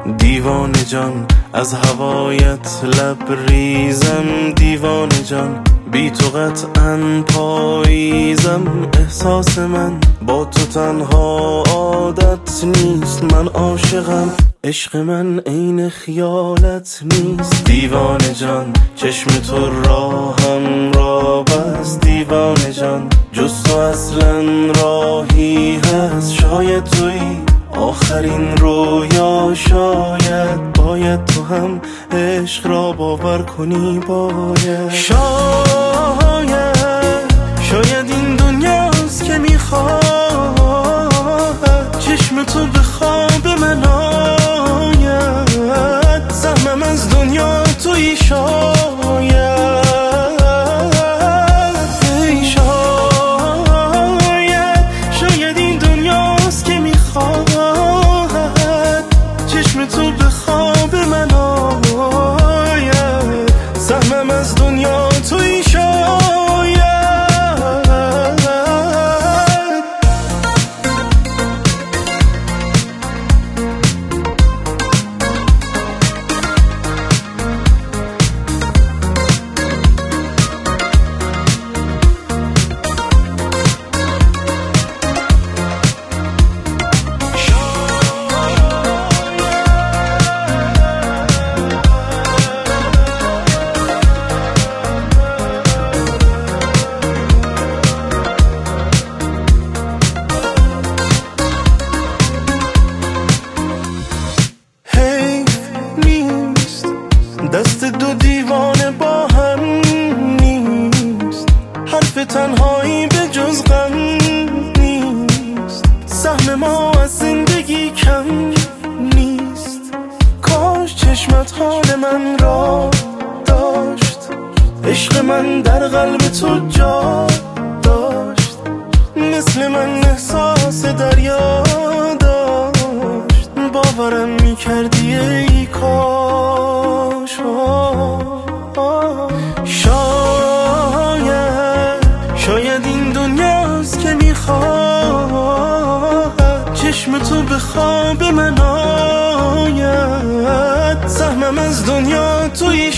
دیوانه جان از هوایت لبریزم، دیوانه جان بی تو قطعاً پاییزم. احساس من با تو تنها عادت نیست، من عاشقم، عشق من عین خیالت نیست. دیوانه جان چشم تو راهم را بست، دیوانه جان جز تو اصلا راهی هست. شاید تویی آخرین رویا، باید تو هم عشق را باور کنی. شاید این دنیاست که میخواد چشم تو به خواب من آید. سهمم از دنیا تویی شاید این دنیاست که میخواد چشم تو به خواب من آید. سهمم از دنیا تویی دست دو دیوانه با هم نیست، حرف تنهایی به جز غم نیست. سهم ما از زندگی کم نیست، کاش چشمت حال من را داشت. عشق من در قلب تو جا داشت، مثل من احساس دریا داشت. باورم میکردی ای کاش. شاید این دنیاست که میخواد چشم تو به خواب من آید. سهمم از دنیا تویی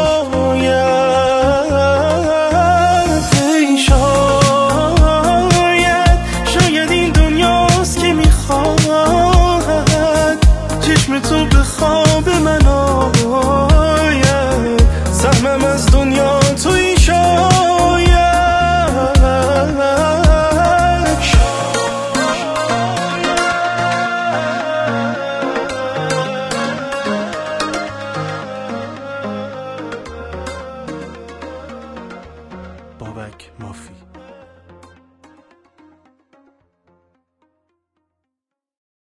شاید این دنیاست که میخواد چشم تو به خواب من آید. سهمم از دنیا تویی بابک مافی.